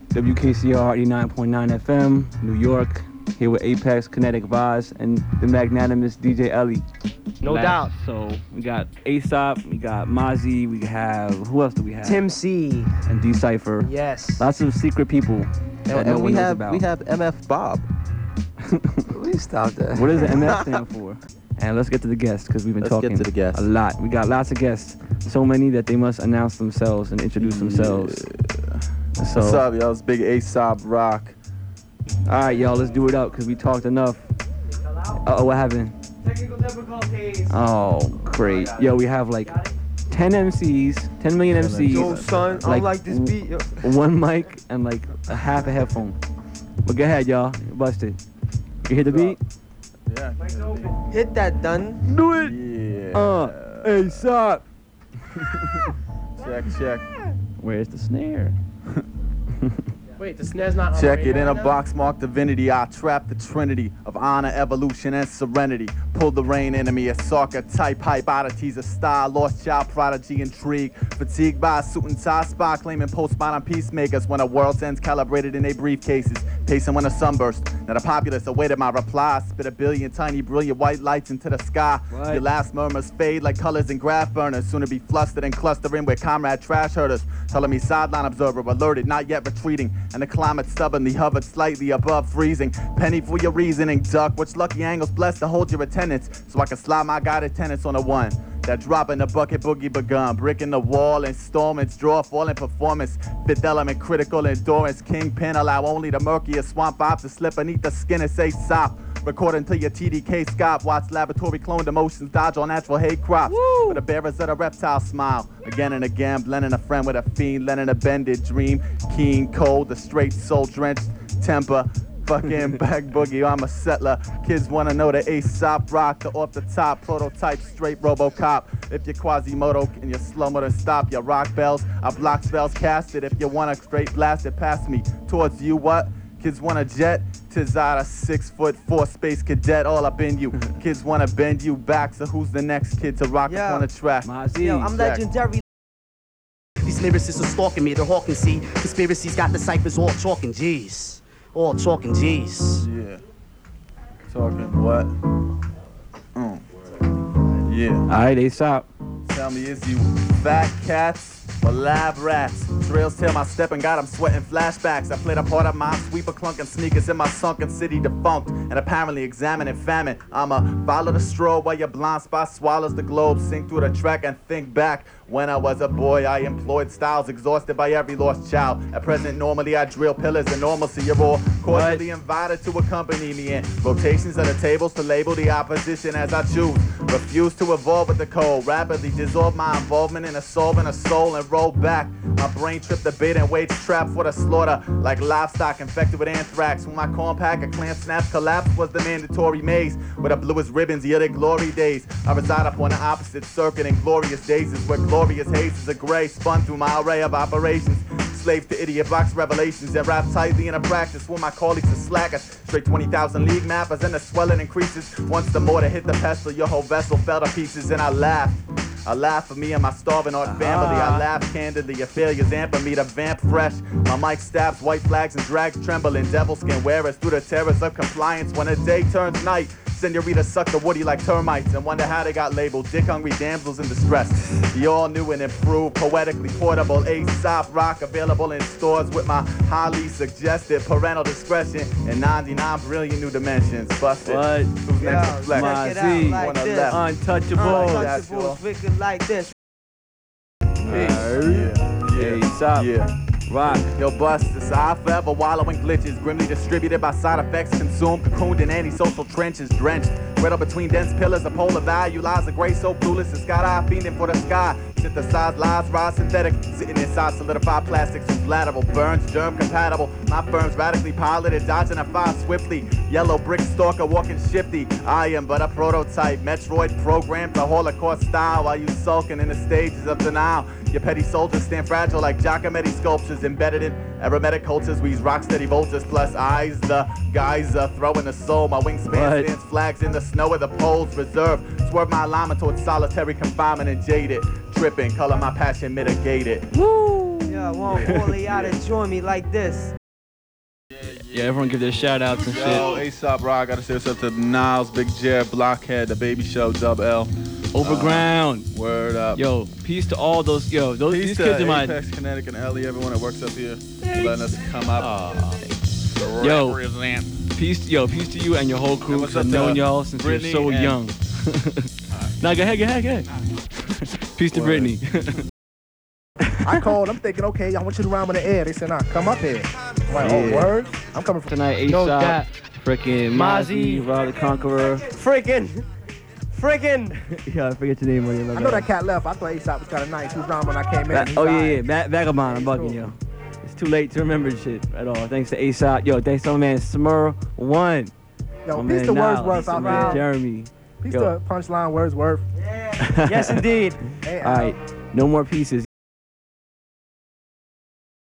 WKCR 89.9 FM, New York. Here with Apex, Kinetic Vaz, and the magnanimous DJ Ellie. No doubt. So we got Aesop, we got Mozzie, we have, who else do we have? Tim C. And D-Cypher. Yes. Lots of secret people that no one knows about. We have MF Bob. Please stop that. What does the MF stand for? And let's get to the guests, because we've been talking a lot. We got lots of guests. So many that they must announce themselves and introduce themselves. So, what's up, y'all? It's Big Aesop Rock. All right, y'all, let's do it up, because we talked enough. Uh-oh, what happened? Technical difficulties. Oh, great. Yo, we have like 10 MCs, 10 million MCs. Yo, son, I don't like this beat. Yo. One mic and like a half a headphone. But go ahead, y'all. Bust it. You hear the beat? Yeah. Hit that, done. Do it. Yeah. Aesop. Check. Where's the snare? Wait, the snare's not on. Check it in a now? box marked divinity. I trap the trinity of honor, evolution, and serenity. Pull the rain enemy, a archetype, hype oddities, a style, lost child, prodigy, intrigue. Fatigued by a suit and tie spot, claiming postmodern peacemakers when a world's ends calibrated in their briefcases. Pacing when a sunburst. Now the populace awaited my reply. Spit a billion tiny brilliant white lights into the sky. What? Your last murmurs fade like colors in graph burners. Soon to be flustered and clustering with comrade trash herders. Telling me sideline observer, alerted, not yet retreating. And the climate stubbornly hovered slightly above freezing. Penny for your reasoning, duck. Which lucky angle's blessed to hold your attendance, so I can slide my guided tenants on a one. That drop in the bucket boogie begun. Brick in the wall, installments, draw falling performance. Fifth element, critical endurance. Kingpin allow only the murkiest swamp vibe to slip beneath the skin and say sop. Record until your TDK scop. Watch laboratory cloned emotions dodge on natural hate crops. For the bearers of the reptile smile. Again and again, blending a friend with a fiend, lending a bended dream. Keen, cold, the straight soul drenched temper. Fucking back boogie, I'm a settler. Kids wanna know the Aesop Rock, the off the top prototype, straight RoboCop. If you're Quasimodo and you're slow-mo, then stop your rock bells. I block spells casted. If you wanna straight blast it past me, towards you what? Kids wanna jet, tis out a 6'4" space cadet all up in you. Kids wanna bend you back, so who's the next kid to rock up on the track? Mozzie. I'm legendary. These lyricists are stalking me, they're hawking, see. Conspiracies got the ciphers all talking, jeez. All talking, jeez. Yeah. Talking what? Yeah. All right, Aesop. Tell me, is you fat cats or lab rats? Trails tell my step and got 'em sweating flashbacks. I played a part of my sweeper clunking sneakers in my sunken city defunct and apparently examining famine. I'ma follow the straw while your blind spot swallows the globe, sink through the track and think back. When I was a boy, I employed styles exhausted by every lost child. At present, normally I drill pillars and normalcy. You're all cordially invited to accompany me in rotations of the tables to label the opposition as I choose. Refuse to evolve with the cold. Rapidly dissolve my involvement in solving a soul and roll back. My brain tripped the bait and waits trapped for the slaughter. Like livestock infected with anthrax. When my compact, a clamp snaps collapse was the mandatory maze. With the bluest ribbons, yeah, the glory days. I reside upon the opposite circuit in glorious days where glorious hazes of gray spun through my array of operations. Slaves to idiot box revelations that rap tightly in a practice when my colleagues are slackers. Straight 20,000 league mappers and the swelling increases. Once the mortar hit the pestle, your whole vessel fell to pieces and I laughed. I laugh for me and my starving art family. I laugh candidly, your failures amper me to vamp fresh. My mic stabs white flags and drags trembling. Devil skin wearers through the terrors of compliance when the day turns night. Senorita suck the woody like termites and wonder how they got labeled dick-hungry damsels in distress. The all-new and improved, poetically portable Aesop Rock available in stores with my highly suggested parental discretion and 99 brilliant new dimensions. Busted. What? Who's next to flex? Check it out like On the this. left. Untouchable. Untouchables, wicked like this. Aesop. Yeah. Rock. Yo, Buster, I forever wallow in glitches, grimly distributed by side effects, consumed, cocooned in antisocial trenches, drenched. Riddled between dense pillars of polar value lies a gray so clueless and sky-eye fiending for the sky. Synthesized lies, rise synthetic, sitting inside solidified plastics and lateral burns, germ compatible. My firm's radically piloted, dodging a fire swiftly. Yellow brick stalker walking shifty. I am but a prototype, Metroid programmed to Holocaust style while you sulking in the stages of denial. Your petty soldiers stand fragile like Giacometti sculptures embedded in aromatic cultures. We rock steady vultures plus eyes. The guys throwing the soul. My wingspan stands flags in the snow of the poles reserved. Swerve my alignment towards solitary confinement and jaded. Tripping, color my passion mitigated. Yeah, I want all of y'all to join me like this. Yeah, everyone give their shout outs and shit. Yo, ASAP Rock, gotta say what's up to Niles, Big Jer, Blockhead, The Baby Show, Dub L. Overground. Word up. Yo, peace to all those. Yo, these kids are my. Apex, Kinetic, and Ellie, everyone that works up here, letting us come up. Yo, peace to you and your whole crew. Cause I've known y'all since you're so young. Nah, go ahead. Peace to Brittany. I called. I'm thinking, okay, I want you to rhyme on the air. They said, nah, come up here. I'm like, oh, word? I'm coming from tonight. ASAP, freaking Mozzie, Rob the Conqueror. Freaking. Yeah, I forget your name. I know that cat left. I thought ASAP was kind of nice. He was rhyming when I came in. Vagabond. I'm bugging, yo. It's too late to remember shit at all. Thanks to ASAP. Yo, thanks to my man Smur One. Yo, peace to Wordsworth out there. Jeremy. Peace to Punchline Wordsworth. Yeah. Yes, indeed. Hey, all right, no more pieces.